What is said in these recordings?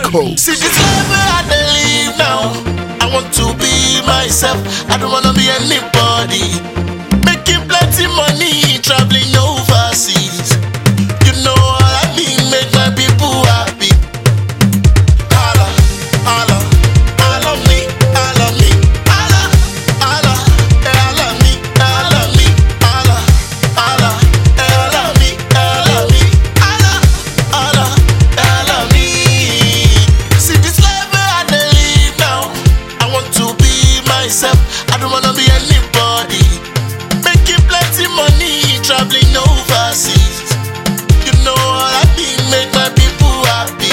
coast. See this life where I dey live now. I want to be myself. I don't wanna be anybody. Making plenty money, traveling overseas. You know what I mean? Make my people happy. Allah, Allah, Allah me, Allah me, Allah, Allah, Allah me, Allah me, Allah, Allah, Allah me, Allah me, Allah, Allah, Allah me. See this life where I dey live now. I want to be myself. I don't wanna be anybody. Making plenty money, traveling overseas. You know what I mean? Make my people happy.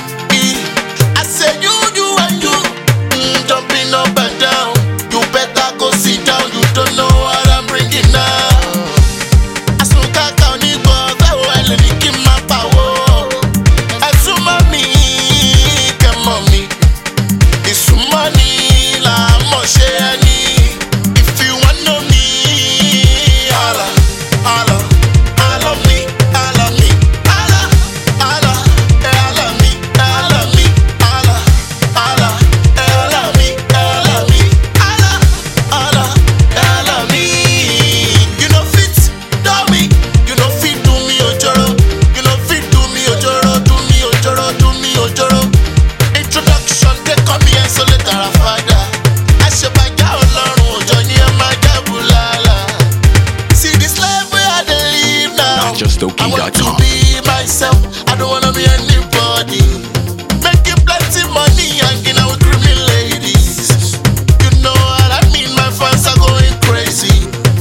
I say you and you, jumping up and down. You better go sit down. You don't know what I'm bringing now. Asuka kauni boga wale nikima pawo. Asuma mi, come on me. It's money la moshe ani. If you want know me, Allah, Allah, Allah me, Allah me, Allah, Allah, Allah me, Allah me, Allah, Allah, Allah me, Allah me, Allah, Allah, Allah me. You know fit do me, you know fit do me ojoro, you know fit do me ojoro, do me ojoro, do me ojoro. Introduction they call me and so later I father. I should buy Ọlọ́run òjò ní ẹ máa jẹ́ bùlálà. See this life where I dey live now. I want to NotJustOK.com. be myself. I don't wanna be anybody. Making plenty money, hanging out with criminal ladies. You know what I mean? My fans are going crazy.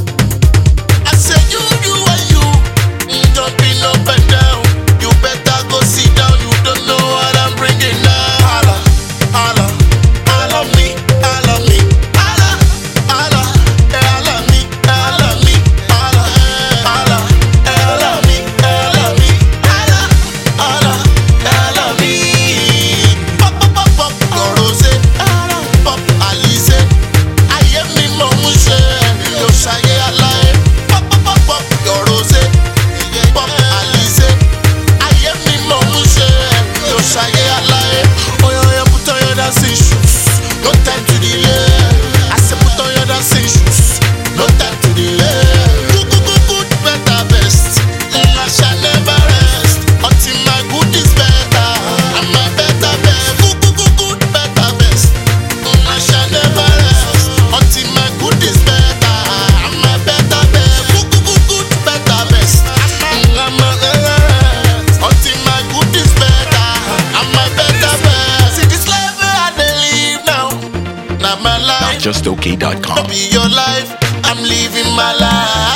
I say you and you, jumping up and down. You better go sit down. You don't know what I'm bringing now. Allah, Allah, Allah me, Allah me, Allah, Allah, Allah me, Allah me, Allah, Allah, Allah me, Allah me, Allah, Allah, Allah me. Pop, pop, pop, pop, Rose, pop, Alice. Ayé mi mọ̀ ń ṣe, yóò ṣayé aláyé. Pop, pop, pop, pop, Rose, pop, Alice. Ayé mi mọ̀ ń ṣe, yóò ṣayé aláyé. Oya, oya, put on your dancing shoes. No time to delay. I say put on your dancing shoes. No time to delay. Good, good, good, good, better, best. I shall never rest until my good is better. And my better best. Good, good, good, good, better, best. I shall never rest until my good is better. And my better best. Good, good, good, good, better, best. I'm a until my good is better. And my better best. See this life where I dey live now. Not my life. NotJustOK.com. Don't be your life. I'm living my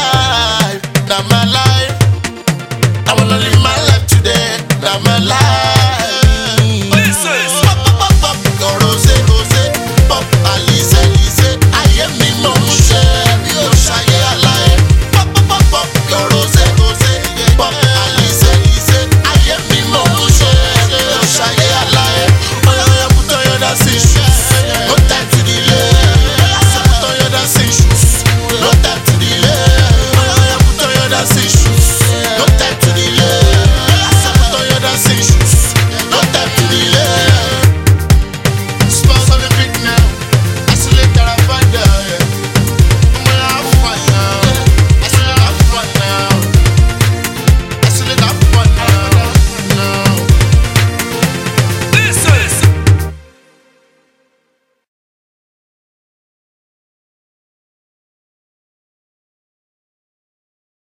life. Not my life. I wanna live my life today. Not my life.